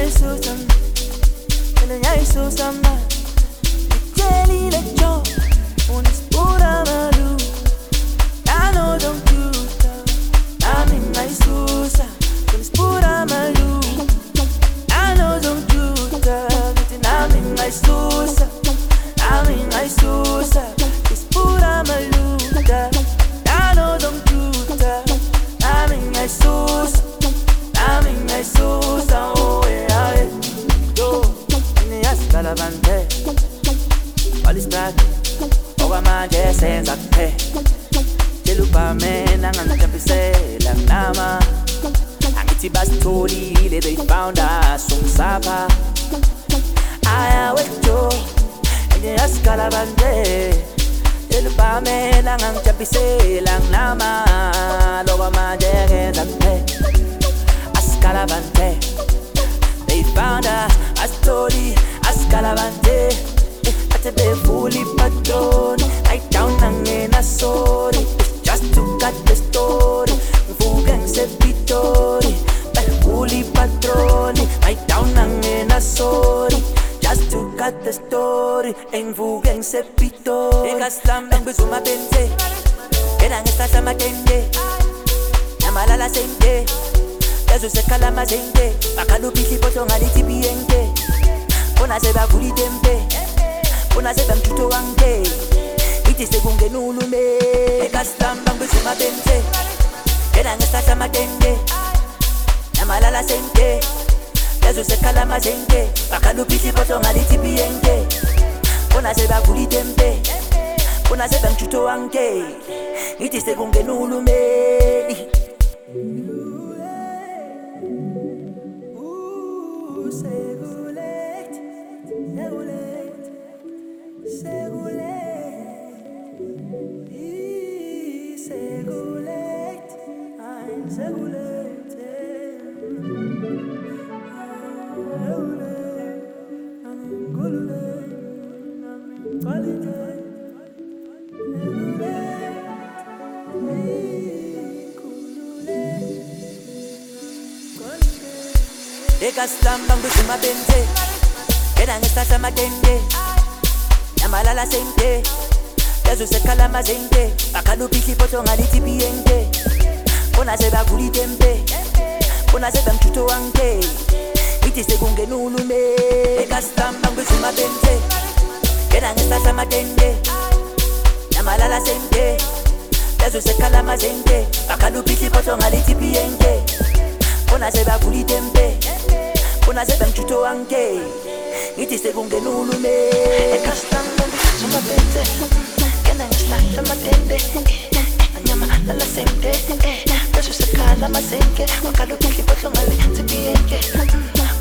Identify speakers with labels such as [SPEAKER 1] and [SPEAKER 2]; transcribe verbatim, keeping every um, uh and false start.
[SPEAKER 1] Ekastamba ngizuma benze Era ngesasa matende Yamalala sente Yazo sekala mazende Akalu piki poto ngaliti bienge Bona seba kuli tempe Bona seba mchuto wange Iti segunge nulume Ekastamba ngizuma benze Era ngesasa matende Yamalala sente Yazo sekala mazende Akalu piki poto ngaliti bienge Bona seba kuli tempe Bona seba mchuto wange Iti segunge nulume
[SPEAKER 2] Ekastamba ngizuma benze Era ngesasa matende Anyama lala sente Yazo sekala mazende Akalu piki poto ngaliti bienge